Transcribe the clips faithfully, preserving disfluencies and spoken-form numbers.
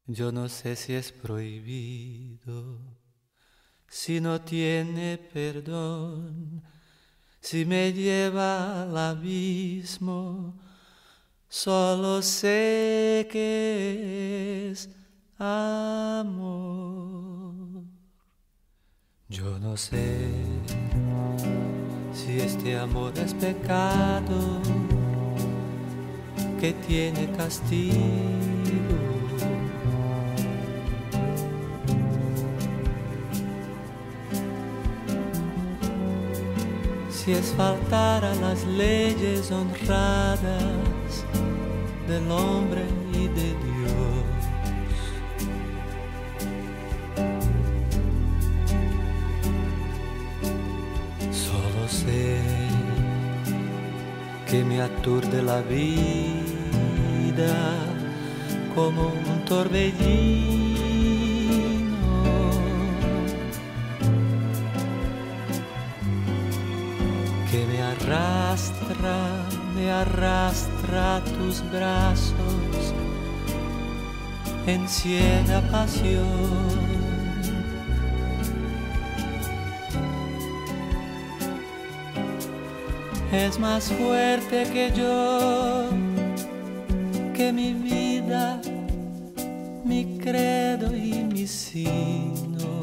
Yo no sé si es prohibido, si no tiene perdón, si me lleva al abismo, solo sé que es amor. Yo no sé si este amor es pecado, que tiene castigo. Si es faltar a las leyes honradas del hombre y de Dios. Solo sé que me aturde la vida como un torbellino. Que me arrastra, me arrastra a tus brazos en ciega pasión. Es más fuerte que yo, que mi vida, mi credo y mi sino.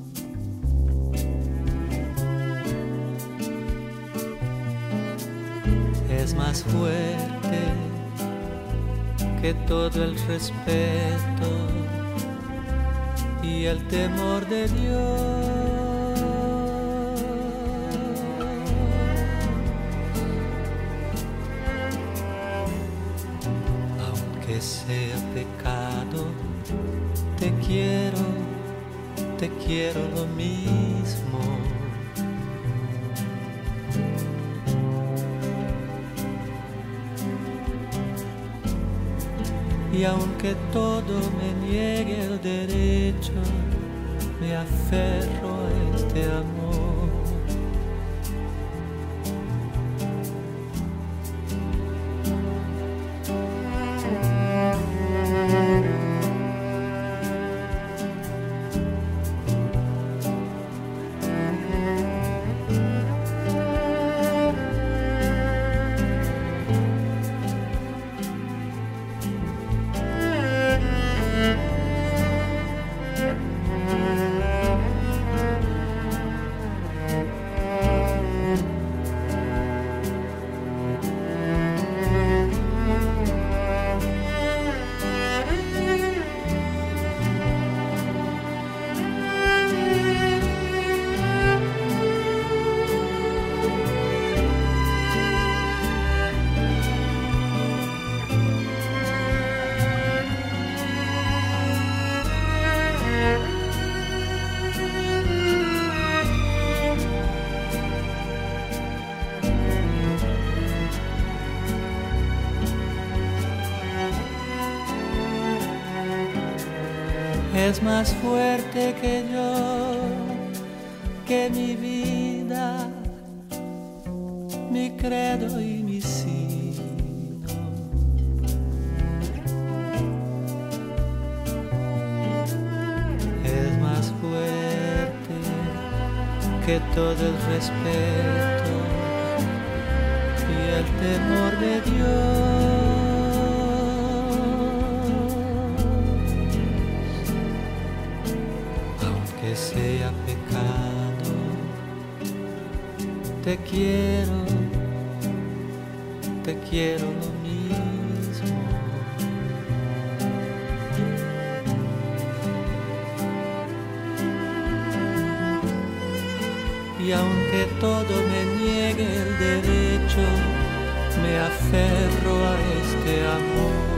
Es más fuerte que todo el respeto y el temor de Dios. Aunque sea pecado, te quiero, te quiero lo mismo. Y aunque todo me niegue el derecho, me aferro a este amor. Es más fuerte que yo, que mi vida, mi credo y mi sino. Es más fuerte que todo el respeto y el temor de Dios. Que sea pecado, te quiero, te quiero lo mismo. Y aunque todo me niegue el derecho, me aferro a este amor.